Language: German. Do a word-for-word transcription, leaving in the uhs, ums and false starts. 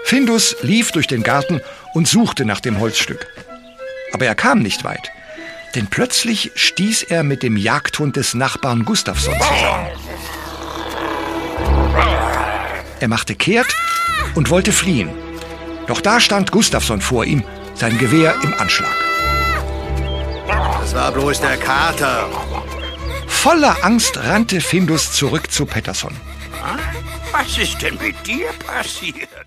Findus lief durch den Garten und suchte nach dem Holzstück. Aber er kam nicht weit, denn plötzlich stieß er mit dem Jagdhund des Nachbarn Gustafsson zusammen. Er machte kehrt und wollte fliehen. Doch da stand Gustafsson vor ihm, sein Gewehr im Anschlag. Das war bloß der Kater. Voller Angst rannte Findus zurück zu Pettersson. Was ist denn mit dir passiert?